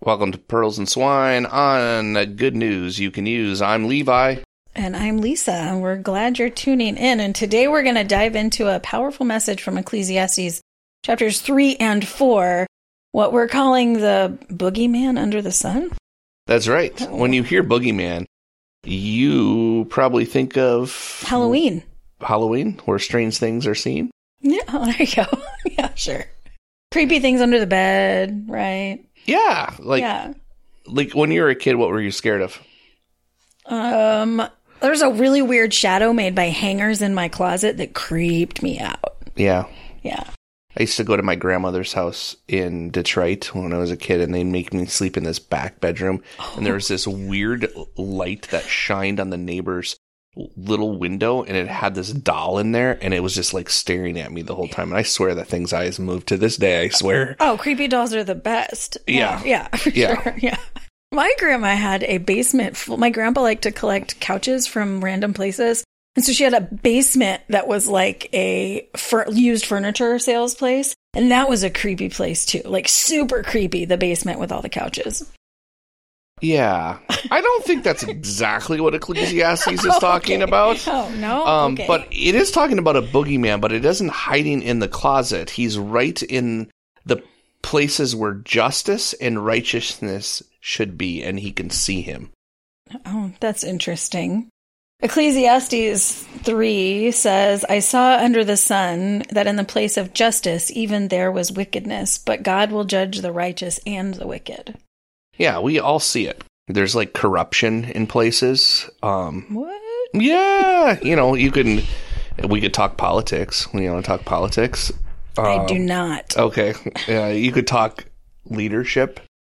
Welcome to Pearls and Swine on Good News You Can Use. I'm Levi. And I'm Lisa, and we're glad you're tuning in. And today we're going to dive into a powerful message from Ecclesiastes, chapters 3 and 4, what we're calling the boogeyman under the sun. That's right. When you hear boogeyman, you probably think of... Halloween, where strange things are seen? Yeah, there you go. Yeah, sure. Creepy things under the bed, right? Yeah. Like when you were a kid, what were you scared of? There's a really weird shadow made by hangers in my closet that creeped me out. Yeah. Yeah. I used to go to my grandmother's house in Detroit when I was a kid, and they'd make me sleep in this back bedroom. And there was this weird light that shined on the neighbor's little window, and it had this doll in there, and it was just like staring at me the whole time. And I swear that thing's eyes moved to this day, I swear. Oh, creepy dolls are the best. Yeah. Yeah, for sure. Yeah. My grandma had a basement full. My grandpa liked to collect couches from random places. And so she had a basement that was like a used furniture sales place. And that was a creepy place too. Like super creepy, the basement with all the couches. Yeah. I don't think that's exactly what Ecclesiastes is talking about. Oh, no? Okay. But it is talking about a boogeyman, but it isn't hiding in the closet. He's right in the places where justice and righteousness should be, and he can see him. Oh, that's interesting. Ecclesiastes 3 says, I saw under the sun that in the place of justice, even there was wickedness, but God will judge the righteous and the wicked. Yeah, we all see it. There's like corruption in places. What? Yeah, we could talk politics. You want to talk politics? I do not. Okay. Yeah, you could talk leadership.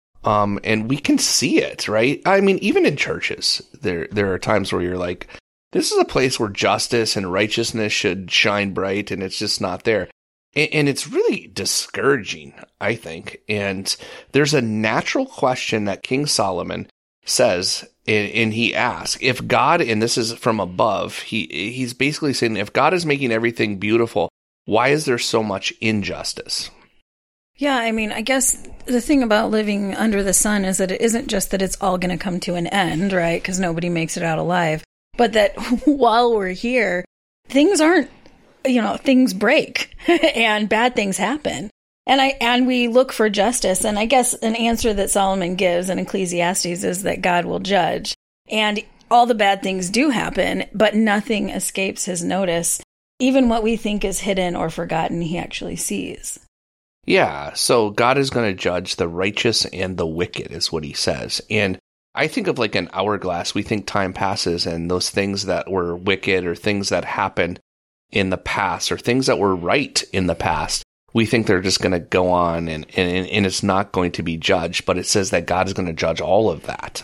And we can see it, right? I mean, even in churches, there are times where you're like, this is a place where justice and righteousness should shine bright, and it's just not there. And it's really discouraging, I think. And there's a natural question that King Solomon says, and he asks, if God, and this is from above, he's basically saying, if God is making everything beautiful, why is there so much injustice? Yeah, I mean, I guess the thing about living under the sun is that it isn't just that it's all going to come to an end, right? Because nobody makes it out alive. But that while we're here, things aren't, things break and bad things happen. And we look for justice. And I guess an answer that Solomon gives in Ecclesiastes is that God will judge. And all the bad things do happen, but nothing escapes his notice. Even what we think is hidden or forgotten, he actually sees. Yeah, so God is going to judge the righteous and the wicked, is what he says. And I think of like an hourglass. We think time passes, and those things that were wicked or things that happened in the past or things that were right in the past, we think they're just going to go on and it's not going to be judged. But it says that God is going to judge all of that.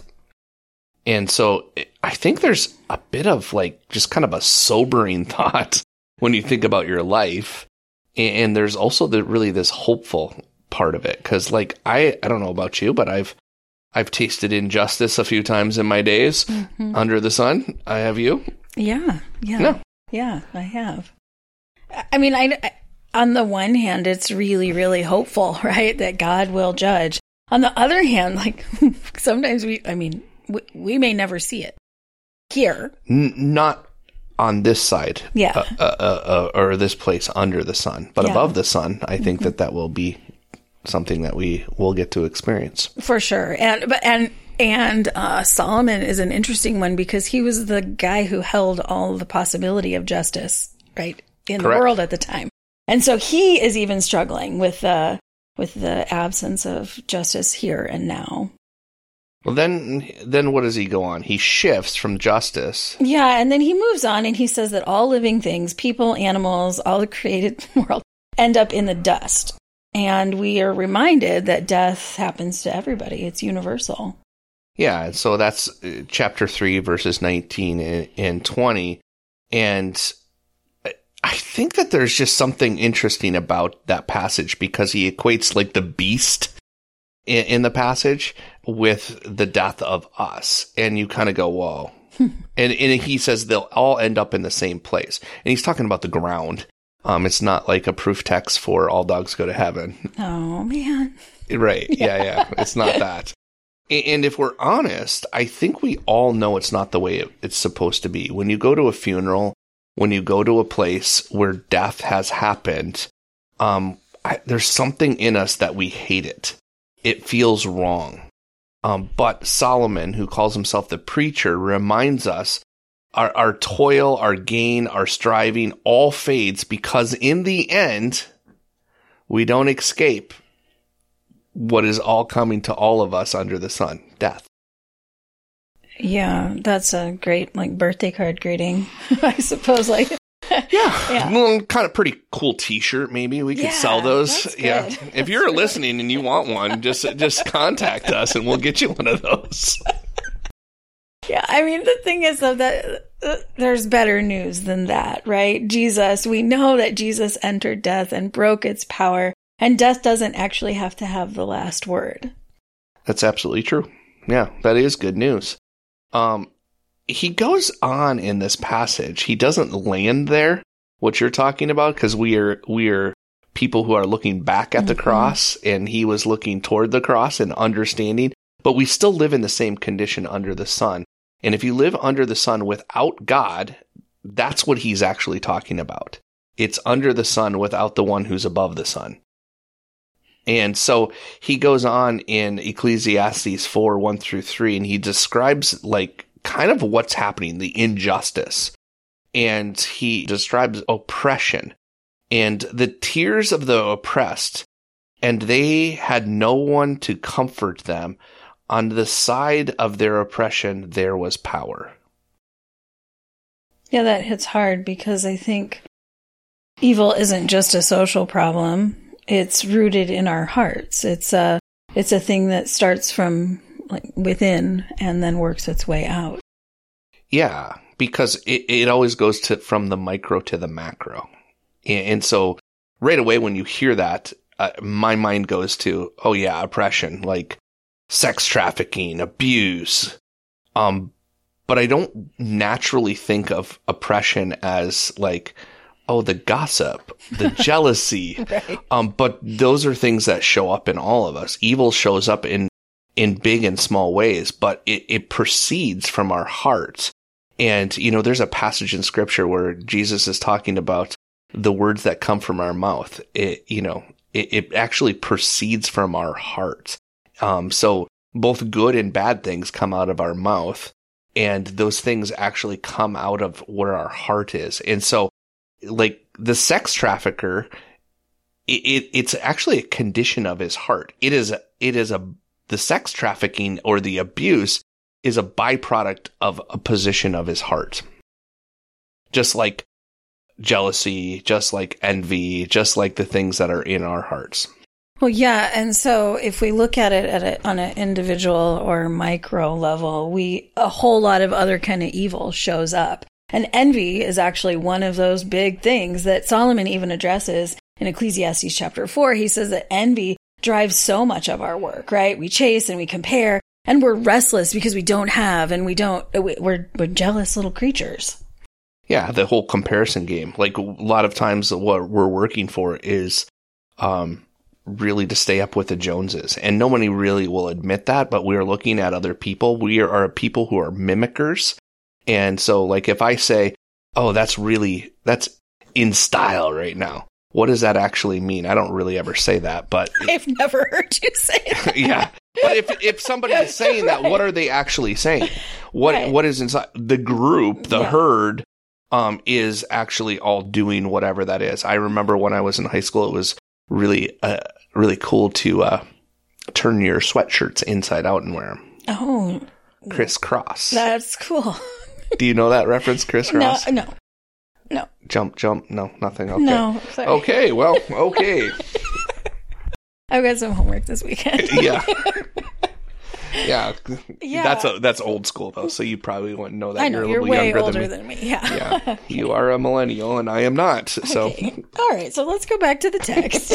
And so I think there's a bit of like just kind of a sobering thought when you think about your life. And there's also really this hopeful part of it. Because, like, I don't know about you, but I've tasted injustice a few times in my days under the sun. Have you? Yeah. No. Yeah, I have. I mean, I on the one hand, it's really, really hopeful, right, that God will judge. On the other hand, like, sometimes we may never see it here. Not on this side, yeah, or this place under the sun, but above the sun, I think that will be something that we will get to experience for sure. And Solomon is an interesting one because he was the guy who held all the possibility of justice, right, in Correct. The world at the time, and so he is even struggling with the absence of justice here and now. Well, then what does he go on? He shifts from justice. Yeah, and then he moves on and he says that all living things, people, animals, all the created world, end up in the dust. And we are reminded that death happens to everybody. It's universal. Yeah, so that's chapter 3, verses 19 and 20. And I think that there's just something interesting about that passage because he equates like the beast in the passage with the death of us. And you kind of go, whoa. And he says they'll all end up in the same place. And he's talking about the ground. It's not like a proof text for all dogs go to heaven. Oh, man. Right. Yeah. It's not that. And if we're honest, I think we all know it's not the way it's supposed to be. When you go to a funeral, when you go to a place where death has happened, there's something in us that we hate it. It feels wrong. But Solomon, who calls himself the preacher, reminds us our toil, our gain, our striving all fades because in the end, we don't escape what is all coming to all of us under the sun, death. Yeah, that's a great birthday card greeting, I suppose. Yeah. Well, kind of pretty cool T-shirt. Maybe we could sell those. Yeah, if you're listening and you want one, just contact us and we'll get you one of those. Yeah, I mean the thing is though that there's better news than that, right? Jesus, we know that Jesus entered death and broke its power, and death doesn't actually have to have the last word. That's absolutely true. Yeah, that is good news. He goes on in this passage. He doesn't land there, what you're talking about, because we are people who are looking back at the cross, and he was looking toward the cross and understanding, but we still live in the same condition under the sun. And if you live under the sun without God, that's what he's actually talking about. It's under the sun without the one who's above the sun. And so he goes on in Ecclesiastes 4:1-3, and he describes kind of what's happening, the injustice. And he describes oppression and the tears of the oppressed, and they had no one to comfort them. On the side of their oppression, there was power. Yeah, that hits hard because I think evil isn't just a social problem. It's rooted in our hearts. It's a thing that starts from within and then works its way out. Yeah, because it always goes from the micro to the macro. And so right away when you hear that, my mind goes to, oh yeah, oppression, like sex trafficking, abuse. But I don't naturally think of oppression as the gossip, the jealousy. Right. But those are things that show up in all of us. Evil shows up in big and small ways, but it proceeds from our hearts. And, there's a passage in scripture where Jesus is talking about the words that come from our mouth. It actually proceeds from our heart. So both good and bad things come out of our mouth, and those things actually come out of where our heart is. And so, the sex trafficker, it's actually a condition of his heart. The sex trafficking or the abuse is a byproduct of a position of his heart. Just like jealousy, just like envy, just like the things that are in our hearts. Well, yeah. And so if we look at it on an individual or micro level, a whole lot of other kind of evil shows up. And envy is actually one of those big things that Solomon even addresses in Ecclesiastes chapter 4. He says that envy drives so much of our work, right? We chase and we compare, and we're restless because we don't have, and we're jealous little creatures. Yeah, the whole comparison game. A lot of times what we're working for is really to stay up with the Joneses. And nobody really will admit that, but we're looking at other people. We are people who are mimickers. And so if I say, oh, that's in style right now, what does that actually mean? I don't really ever say that, but I've never heard you say that. Yeah. But if somebody is saying that, what are they actually saying? What is inside the group, the herd, is actually all doing whatever that is. I remember when I was in high school, it was really, really cool to turn your sweatshirts inside out and wear them. Oh, crisscross. That's cool. Do you know that reference, crisscross? No. Jump. No, nothing. Okay. No, sorry. Okay. Well, okay. I've got some homework this weekend. Yeah. That's old school though, so you probably wouldn't know that. I know, you're way older than me. Yeah. Yeah. You are a millennial and I am not. So okay. All right, so let's go back to the text.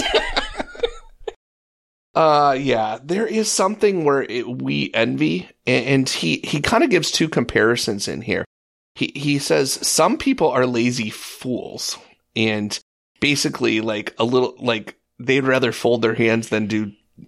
There is something where we envy, and he kind of gives two comparisons in here. He says some people are lazy fools, and basically a little they'd rather fold their hands than do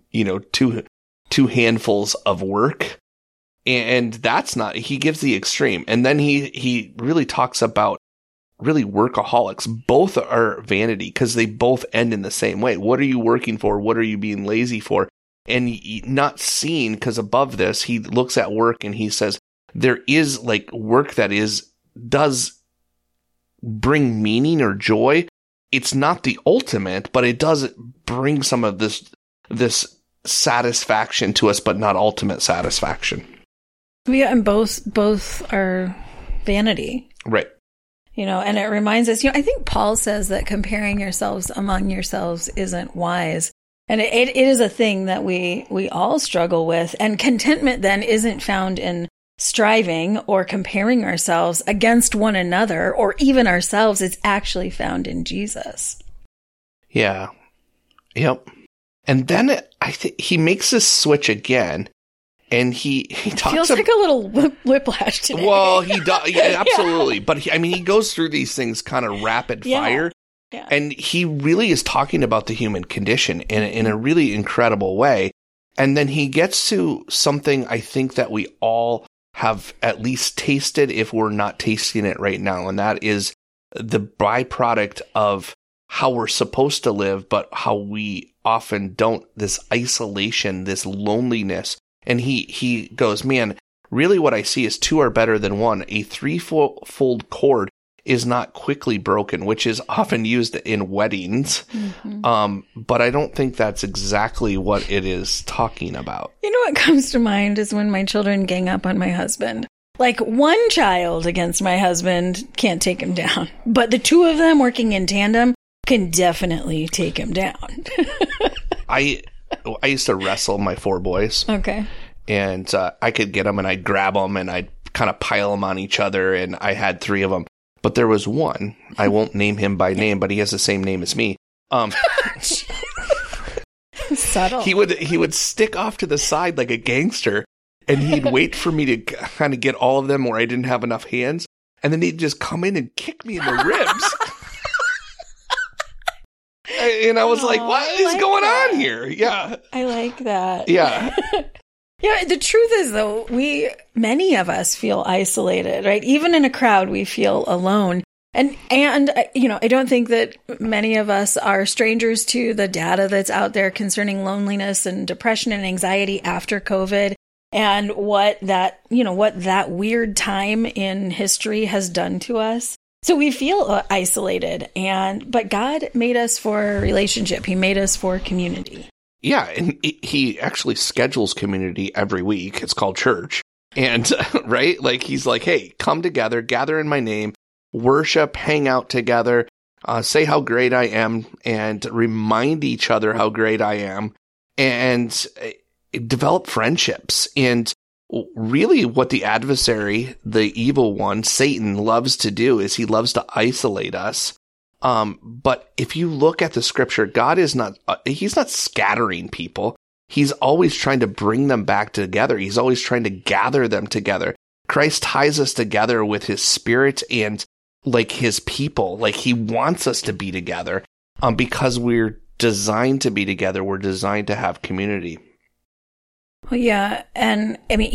two handfuls of work. And that's not, he gives the extreme. And then he really talks about really workaholics. Both are vanity because they both end in the same way. What are you working for? What are you being lazy for? And not seen, because above this, he looks at work and he says, there is like work that does bring meaning or joy. It's not the ultimate, but it does bring some of this satisfaction to us, but not ultimate satisfaction. Yeah, and both are vanity. Right. And it reminds us, I think Paul says that comparing yourselves among yourselves isn't wise. And it is a thing that we all struggle with. And contentment then isn't found in striving or comparing ourselves against one another or even ourselves. It's actually found in Jesus. Yeah. Yep. And then I think he makes this switch again. And he talks. Feels like a little whiplash today. Well, he does, yeah, absolutely. Yeah. But he goes through these things kind of rapid fire, yeah. And he really is talking about the human condition in a really incredible way. And then he gets to something I think that we all have at least tasted, if we're not tasting it right now, and that is the byproduct of how we're supposed to live, but how we often don't. This isolation, this loneliness. And he goes, man, really what I see is two are better than one. A threefold cord is not quickly broken, which is often used in weddings. Mm-hmm. But I don't think that's exactly what it is talking about. What comes to mind is when my children gang up on my husband. Like one child against my husband can't take him down, but the two of them working in tandem can definitely take him down. I used to wrestle my 4 boys. Okay. And I could get them and I'd grab them and I'd kind of pile them on each other. And I had 3 of them. But there was one, I won't name him by name, but he has the same name as me. Subtle. He would stick off to the side like a gangster and he'd wait for me to kind of get all of them where I didn't have enough hands. And then he'd just come in and kick me in the ribs. And I was like, what is going on here? Yeah. I like that. Yeah. Yeah, the truth is, though, many of us feel isolated, right? Even in a crowd, we feel alone. And I don't think that many of us are strangers to the data that's out there concerning loneliness and depression and anxiety after COVID and what that weird time in history has done to us. So we feel isolated, but God made us for a relationship. He made us for community. Yeah, and he actually schedules community every week. It's called church. And, right? Like, he's like, hey, come together, gather in my name, worship, hang out together, say how great I am, and remind each other how great I am, and develop friendships. And really what the adversary, the evil one, Satan, loves to do is he loves to isolate us. But if you look at the scripture, God is he's not scattering people. He's always trying to bring them back together. He's always trying to gather them together. Christ ties us together with his spirit and like his people. Like he wants us to be together, because we're designed to be together. We're designed to have community. Well, yeah. And I mean,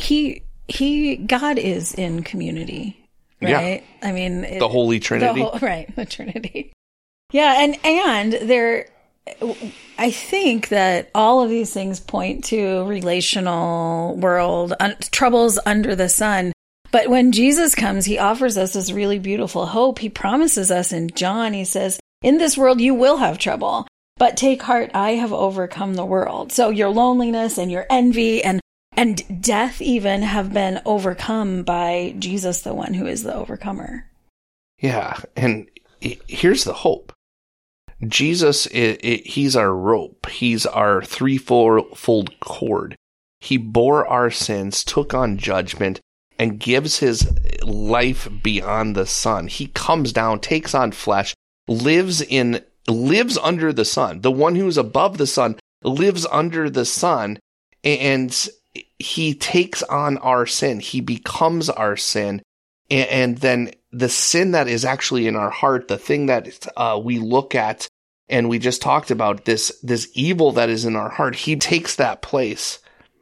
God is in community. Right? Yeah. I mean, the Holy Trinity. The Trinity. Yeah, and there, I think that all of these things point to relational world, troubles under the sun. But when Jesus comes, he offers us this really beautiful hope. He promises us in John, he says, in this world you will have trouble, but take heart, I have overcome the world. So your loneliness and your envy and death even have been overcome by Jesus, the one who is the overcomer. Yeah, and here's the hope. Jesus, he's our rope. He's our threefold cord. He bore our sins, took on judgment, and gives his life beyond the sun. He comes down, takes on flesh, lives under the sun. The one who's above the sun lives under the sun, and he takes on our sin. He becomes our sin. And then the sin that is actually in our heart, the thing that we look at And we just talked about this evil that is in our heart. He takes that place.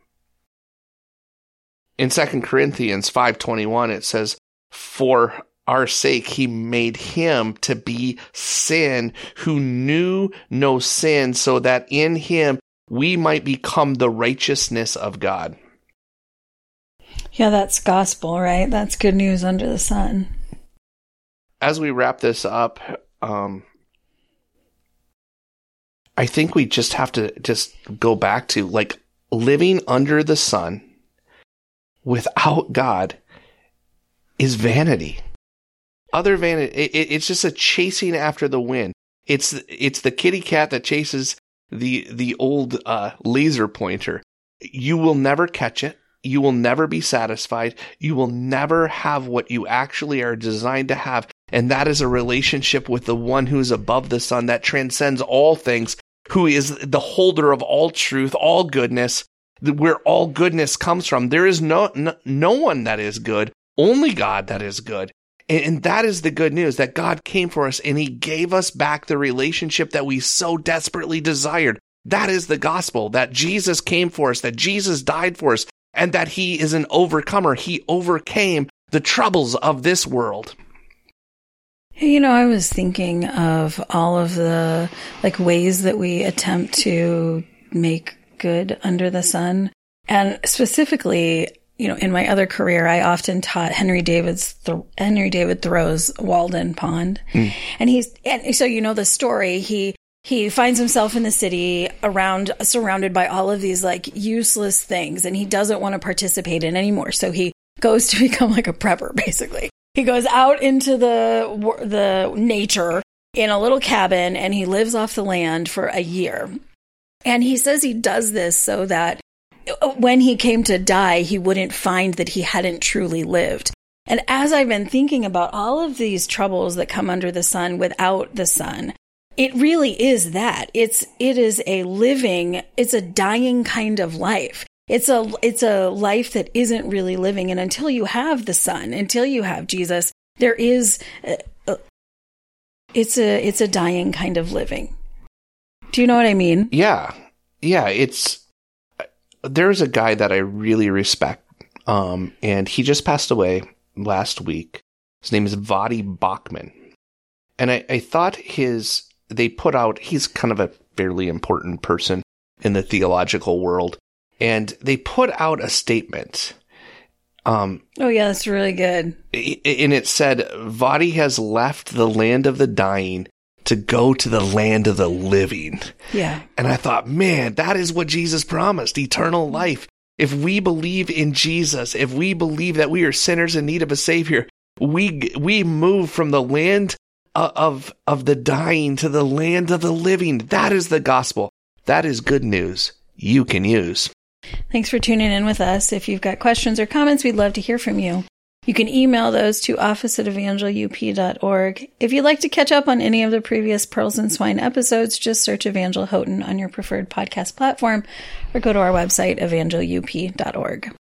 In 2 Corinthians 5:21, it says, for our sake, he made him to be sin who knew no sin, so that in him we might become the righteousness of God. Yeah, that's gospel, right? That's good news under the sun. As we wrap this up, I think we just have to just go back to like living under the sun without God is vanity. Other vanity, it's just a chasing after the wind. It's the kitty cat that chases the old laser pointer. You will never catch it. You will never be satisfied. You will never have what you actually are designed to have. And that is a relationship with the one who is above the sun, that transcends all things, who is the holder of all truth, all goodness, where all goodness comes from. There is no one that is good, only God that is good. And that is the good news, that God came for us and he gave us back the relationship that we so desperately desired. That is the gospel, that Jesus came for us, that Jesus died for us, and that he is an overcomer. He overcame the troubles of this world. You know, I was thinking of all of the ways that we attempt to make good under the sun. And specifically, you know, in my other career, I often taught Henry David Thoreau's Walden Pond. And so you know the story. He finds himself in the city surrounded by all of these like useless things, and he doesn't want to participate in anymore. So he goes to become like a prepper, basically. He goes out into the nature in a little cabin, and he lives off the land for a year. And he says he does this so that when he came to die, he wouldn't find that he hadn't truly lived. And as I've been thinking about all of these troubles that come under the sun without the sun, it really is that. It's a dying kind of life. It's a life that isn't really living. And until you have the sun, until you have Jesus, there is, it's a dying kind of living. Do you know what I mean? Yeah. There's a guy that I really respect, and he just passed away last week. His name is Voddie Baucham. And I thought they put out, he's kind of a fairly important person in the theological world, and they put out a statement. Oh yeah, that's really good. And it said, Voddie has left the land of the dying to go to the land of the living. Yeah. And I thought, man, that is what Jesus promised, eternal life. If we believe in Jesus, if we believe that we are sinners in need of a savior, we move from the land of the dying to the land of the living. That is the gospel. That is good news you can use. Thanks for tuning in with us. If you've got questions or comments, we'd love to hear from you. You can email those to office@evangelup.org. If you'd like to catch up on any of the previous Pearls and Swine episodes, just search Evangel Houghton on your preferred podcast platform or go to our website, evangelup.org.